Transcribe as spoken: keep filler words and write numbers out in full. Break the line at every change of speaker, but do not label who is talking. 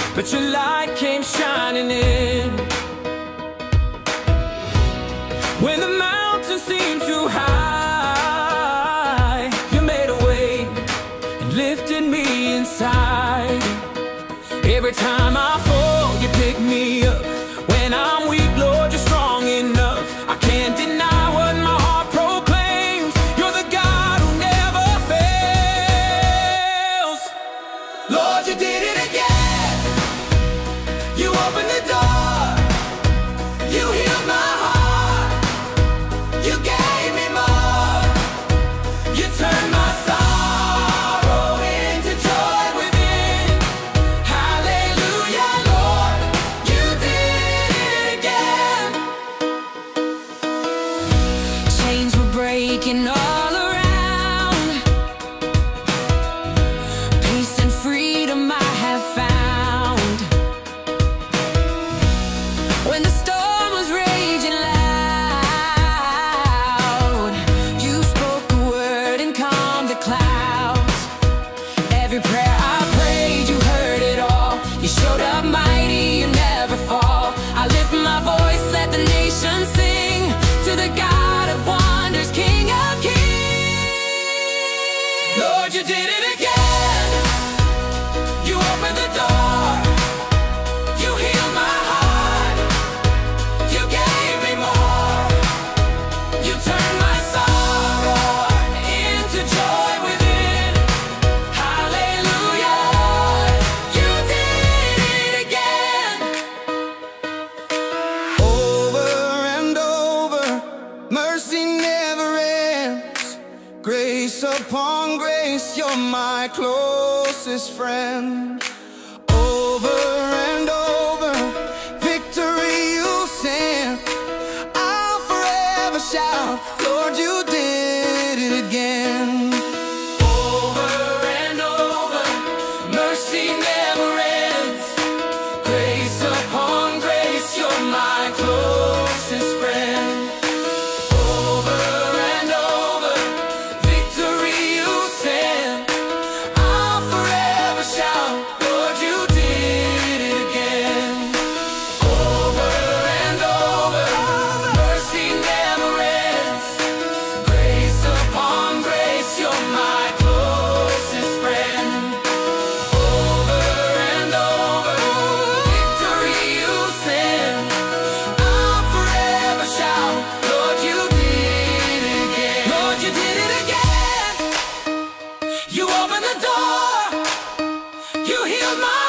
but your light came shining in. When the mountains seemed too high, you made a way and lifted me inside. Every time I fall, you pick me up. When I'm weak, Lord, you're strong enough. I can't deny what my heart proclaims. You're the God who never fails. Lord, you did it again. You opened the door. You healed my heart. You gave me more. You turned my sorrow into joy within. Hallelujah, Lord, you did it again. Chains were breaking all around. Peace and freedom I have found. When the storm was raging loud, you spoke a word and calmed the clouds. Every prayer I prayed, you heard it all. You showed up mighty, you never fall. I lift my voice, let the nation sing to the God of wonders, King of kings. Lord, you did it again. You opened the door. You healed my heart. You gave me more. You turned my sorrow into joy within. Hallelujah, you did it again. Over and over, mercy never ends. Grace upon grace, you're my closest friend. Over and over, victory you send. I'll forever shout, Lord, you did it again. Over and over, mercy never ends. Grace upon grace, you're my closest friend. Over and over, victory you send. I'll forever shout, Lord, you did it again. Over and over, mercy never ends. Grace upon grace, you're my closest friend. Over and over, victory you send. I'll forever shout, Lord, you did it again. Lord, you did it again. You opened the door. You healed my